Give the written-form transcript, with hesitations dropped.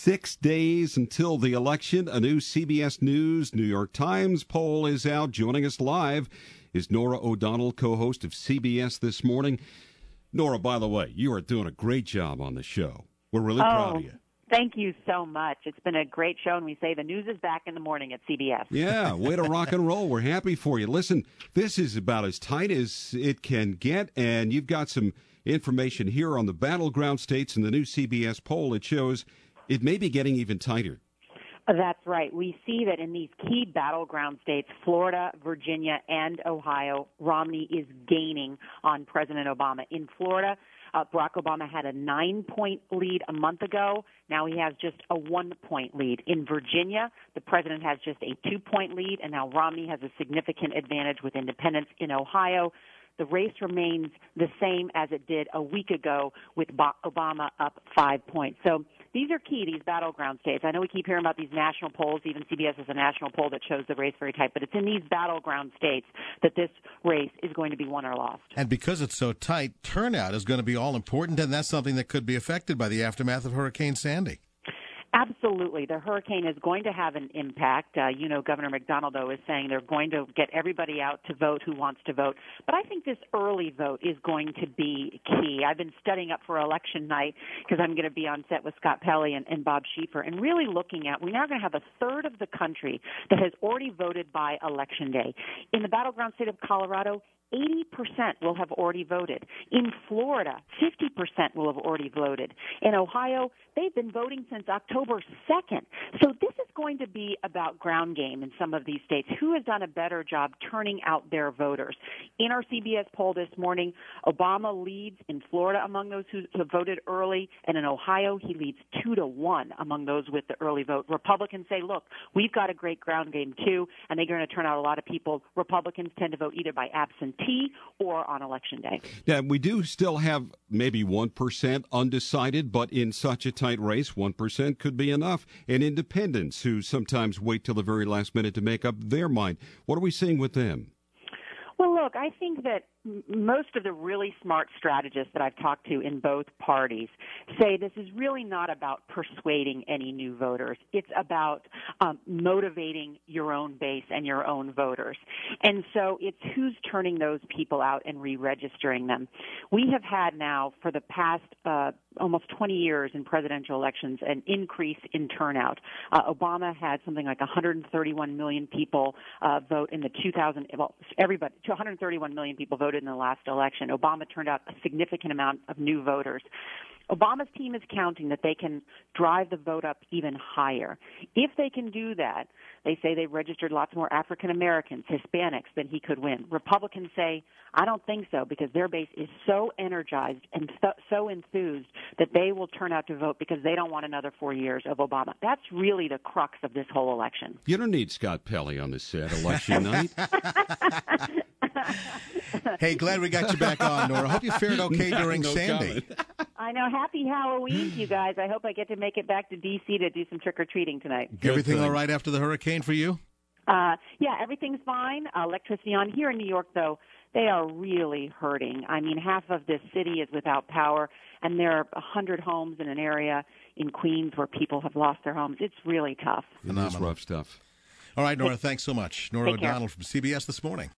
6 days until the election. A new CBS News, New York Times poll is out. Joining us live is Norah O'Donnell, co-host of CBS This Morning. Norah, by the way, you are doing a great job on the show. We're really proud of you. Thank you so much. It's been a great show, and we say the news is back in the morning at CBS. Yeah, way to rock and roll. We're happy for you. Listen, this is about as tight as it can get, and you've got some information here on the battleground states in the new CBS poll. It shows it may be getting even tighter. That's right. We see that in these key battleground states, Florida, Virginia, and Ohio, Romney is gaining on President Obama. In Florida, Barack Obama had a 9-point lead a month ago. Now he has just a 1-point lead. In Virginia, the president has just a 2-point lead, and now Romney has a significant advantage with independents. In Ohio, the race remains the same as it did a week ago, with Obama up 5 points. So these are key, these battleground states. I know we keep hearing about these national polls. Even CBS has a national poll that shows the race very tight. But it's in these battleground states that this race is going to be won or lost. And because it's so tight, turnout is going to be all important, and that's something that could be affected by the aftermath of Hurricane Sandy. Absolutely. The hurricane is going to have an impact. Governor McDonald, though, is saying they're going to get everybody out to vote who wants to vote. But I think this early vote is going to be key. I've been studying up for election night because I'm going to be on set with Scott Pelley and Bob Schieffer, and really looking at, we're now going to have a third of the country that has already voted by Election Day. In the battleground state of Colorado, 80% will have already voted. In Florida, 50% will have already voted. In Ohio, they've been voting since October 2nd. So this is going to be about ground game in some of these states. Who has done a better job turning out their voters? In our CBS poll this morning, Obama leads in Florida among those who have voted early, and in Ohio, he leads 2-1 among those with the early vote. Republicans say, look, we've got a great ground game too, and they're going to turn out a lot of people. Republicans tend to vote either by absentee or on Election Day. Yeah, we do still have maybe 1% undecided, but in such a tight race, 1% could be enough. And independents who sometimes wait till the very last minute to make up their mind. What are we seeing with them? Well, look, I think that most of the really smart strategists that I've talked to in both parties say this is really not about persuading any new voters. It's about motivating your own base and your own voters. And so it's who's turning those people out and re-registering them. We have had now for the past almost 20 years in presidential elections an increase in turnout. Obama had something like 131 million people vote in the 131 million people voted in the last election. Obama turned out a significant amount of new voters. Obama's team is counting that they can drive the vote up even higher. If they can do that, they say they've registered lots more African Americans, Hispanics, than he could win. Republicans say, I don't think so, because their base is so energized and so enthused that they will turn out to vote because they don't want another 4 years of Obama. That's really the crux of this whole election. You don't need Scott Pelley on this set election night. Hey, glad we got you back on, Norah. Hope you fared okay during Sandy. I know. Happy Halloween to you guys. I hope I get to make it back to D.C. to do some trick-or-treating tonight. Everything all right after the hurricane for you? Yeah, everything's fine. Electricity on. Here in New York, though, they are really hurting. I mean, half of this city is without power, and there are 100 homes in an area in Queens where people have lost their homes. It's really tough. It is rough stuff. All right, Norah, thanks so much. Norah O'Donnell from CBS This Morning.